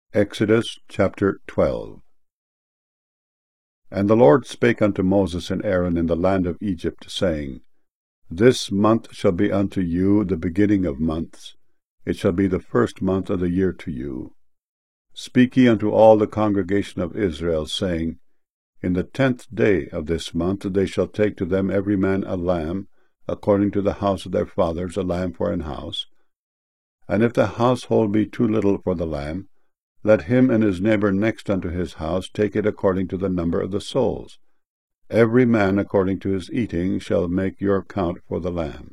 Exodus chapter 12. And the Lord spake unto Moses and Aaron in the land of Egypt, saying, This month shall be unto you the beginning of months. It shall be the first month of the year to you. Speak ye unto all the congregation of Israel, saying, In the 10th day of this month they shall take to them every man a lamb, according to the house of their fathers, a lamb for an house. And if the household be too little for the lamb, let him and his neighbor next unto his house take it according to the number of the souls. Every man according to his eating shall make your count for the lamb.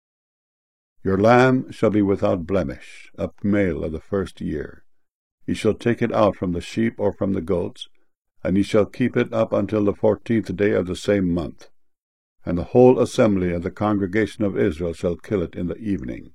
Your lamb shall be without blemish, a male of the first year. Ye shall take it out from the sheep or from the goats, and ye shall keep it up until the 14th day of the same month. And the whole assembly of the congregation of Israel shall kill it in the evening.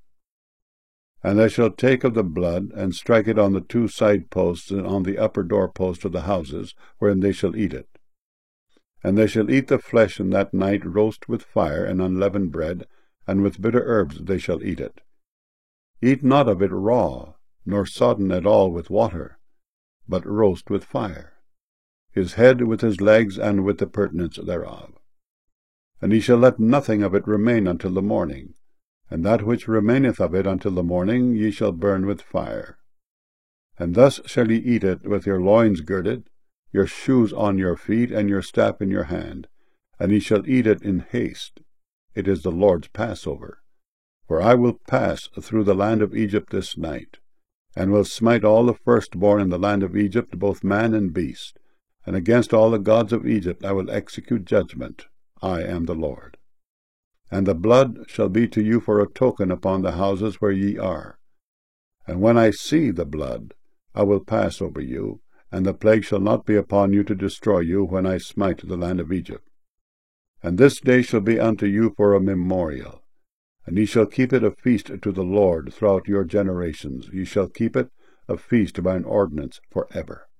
And they shall take of the blood, and strike it on the 2 side posts, and on the upper door post of the houses, wherein they shall eat it. And they shall eat the flesh in that night, roast with fire, and unleavened bread, and with bitter herbs they shall eat it. Eat not of it raw, nor sodden at all with water, but roast with fire, his head with his legs, and with the purtenance thereof. And ye shall let nothing of it remain until the morning. And that which remaineth of it until the morning ye shall burn with fire. And thus shall ye eat it with your loins girded, your shoes on your feet, and your staff in your hand, and ye shall eat it in haste. It is the Lord's Passover. For I will pass through the land of Egypt this night, and will smite all the firstborn in the land of Egypt, both man and beast, and against all the gods of Egypt I will execute judgment. I am the Lord. And the blood shall be to you for a token upon the houses where ye are. And when I see the blood, I will pass over you, and the plague shall not be upon you to destroy you when I smite the land of Egypt. And this day shall be unto you for a memorial, and ye shall keep it a feast to the Lord throughout your generations. Ye shall keep it a feast by an ordinance for ever.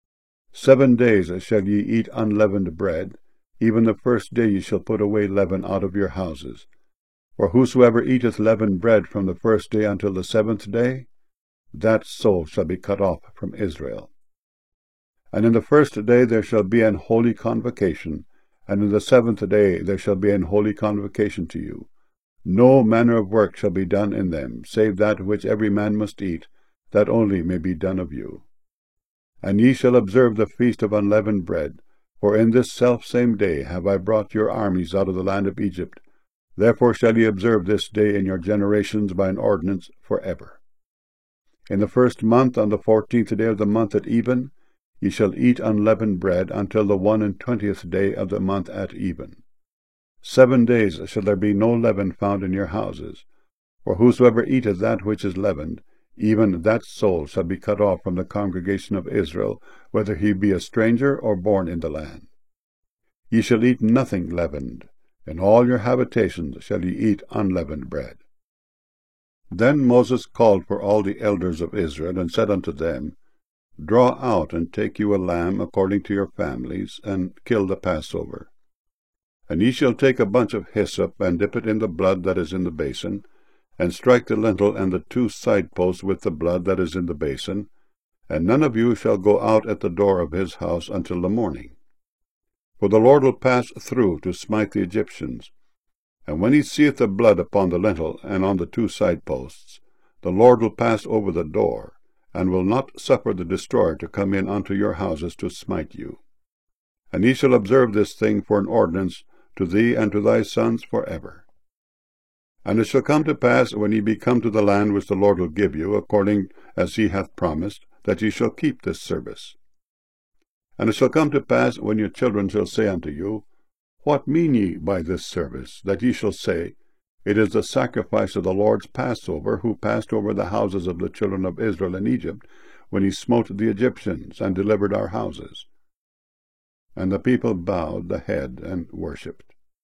7 days shall ye eat unleavened bread. Even the first day ye shall put away leaven out of your houses. For whosoever eateth leavened bread from the first day until the 7th day, that soul shall be cut off from Israel. And in the first day there shall be an holy convocation, and in the 7th day there shall be an holy convocation to you. No manner of work shall be done in them, save that which every man must eat, that only may be done of you. And ye shall observe the feast of unleavened bread, for in this selfsame day have I brought your armies out of the land of Egypt. Therefore shall ye observe this day in your generations by an ordinance for ever. In the 1st month, on the 14th day of the month at even, ye shall eat unleavened bread until the 21st day of the month at even. 7 days shall there be no leaven found in your houses. For whosoever eateth that which is leavened, even that soul shall be cut off from the congregation of Israel, whether he be a stranger or born in the land. Ye shall eat nothing leavened. In all your habitations shall ye eat unleavened bread. Then Moses called for all the elders of Israel, and said unto them, Draw out and take you a lamb according to your families, and kill the Passover. And ye shall take a bunch of hyssop, and dip it in the blood that is in the basin, and strike the lintel and the 2 side posts with the blood that is in the basin, and none of you shall go out at the door of his house until the morning. For the Lord will pass through to smite the Egyptians. And when he seeth the blood upon the lintel and on the 2 side posts, the Lord will pass over the door, and will not suffer the destroyer to come in unto your houses to smite you. And ye shall observe this thing for an ordinance to thee and to thy sons for ever. And it shall come to pass, when ye be come to the land which the Lord will give you, according as he hath promised, that ye shall keep this service. And it shall come to pass, when your children shall say unto you, What mean ye by this service? That ye shall say, It is the sacrifice of the Lord's Passover, who passed over the houses of the children of Israel in Egypt, when he smote the Egyptians, and delivered our houses. And the people bowed the head and worshipped.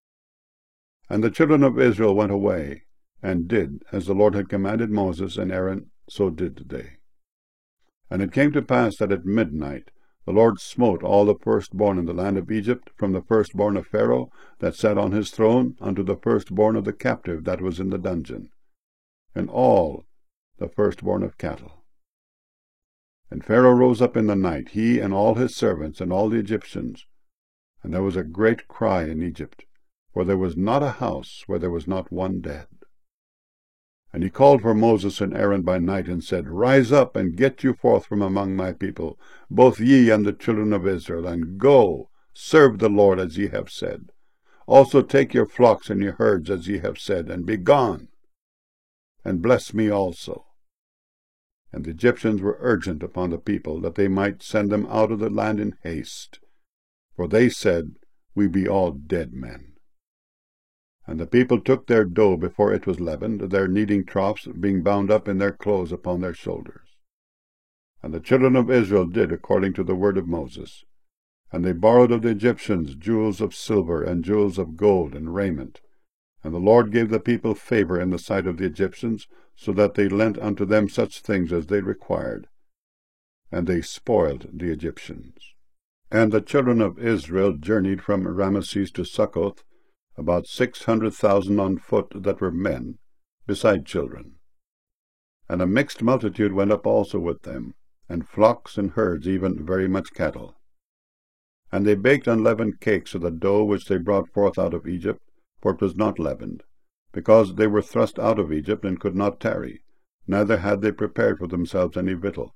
And the children of Israel went away, and did as the Lord had commanded Moses and Aaron, so did they. And it came to pass that at midnight the Lord smote all the firstborn in the land of Egypt, from the firstborn of Pharaoh that sat on his throne, unto the firstborn of the captive that was in the dungeon, and all the firstborn of cattle. And Pharaoh rose up in the night, he and all his servants and all the Egyptians. And there was a great cry in Egypt, for there was not a house where there was not one dead. And he called for Moses and Aaron by night, and said, Rise up, and get you forth from among my people, both ye and the children of Israel, and go, serve the Lord as ye have said. Also take your flocks and your herds as ye have said, and be gone, and bless me also. And the Egyptians were urgent upon the people, that they might send them out of the land in haste. For they said, We be all dead men. And the people took their dough before it was leavened, their kneading troughs being bound up in their clothes upon their shoulders. And the children of Israel did according to the word of Moses. And they borrowed of the Egyptians jewels of silver and jewels of gold and raiment. And the Lord gave the people favor in the sight of the Egyptians, so that they lent unto them such things as they required. And they spoiled the Egyptians. And the children of Israel journeyed from Ramesses to Succoth, about 600,000 on foot that were men, beside children. And a mixed multitude went up also with them, and flocks and herds, even very much cattle. And they baked unleavened cakes of the dough which they brought forth out of Egypt, for it was not leavened, because they were thrust out of Egypt, and could not tarry, neither had they prepared for themselves any victual.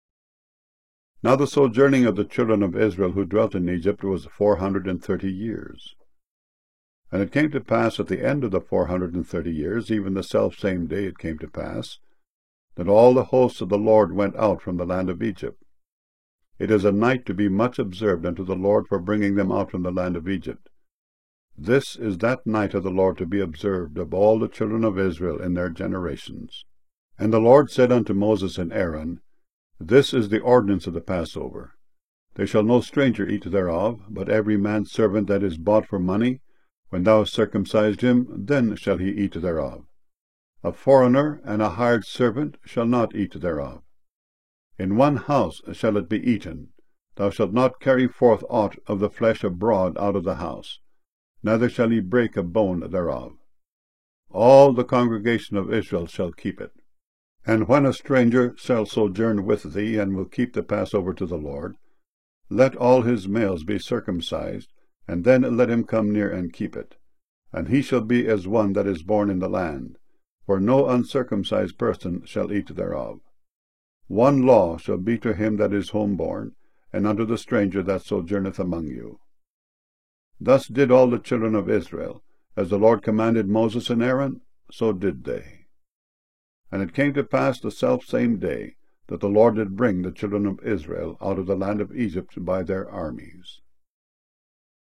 Now the sojourning of the children of Israel who dwelt in Egypt was 430 years. And it came to pass at the end of the 430 years, even the selfsame day it came to pass, that all the hosts of the Lord went out from the land of Egypt. It is a night to be much observed unto the Lord for bringing them out from the land of Egypt. This is that night of the Lord to be observed of all the children of Israel in their generations. And the Lord said unto Moses and Aaron, This is the ordinance of the Passover. There shall no stranger eat thereof, but every man's servant that is bought for money. When thou hast circumcised him, then shall he eat thereof. A foreigner and a hired servant shall not eat thereof. In one house shall it be eaten. Thou shalt not carry forth aught of the flesh abroad out of the house, neither shall he break a bone thereof. All the congregation of Israel shall keep it. And when a stranger shall sojourn with thee, and will keep the Passover to the Lord, let all his males be circumcised, and then let him come near and keep it. And he shall be as one that is born in the land, for no uncircumcised person shall eat thereof. One law shall be to him that is homeborn, and unto the stranger that sojourneth among you. Thus did all the children of Israel, as the Lord commanded Moses and Aaron, so did they. And it came to pass the selfsame day, that the Lord did bring the children of Israel out of the land of Egypt by their armies.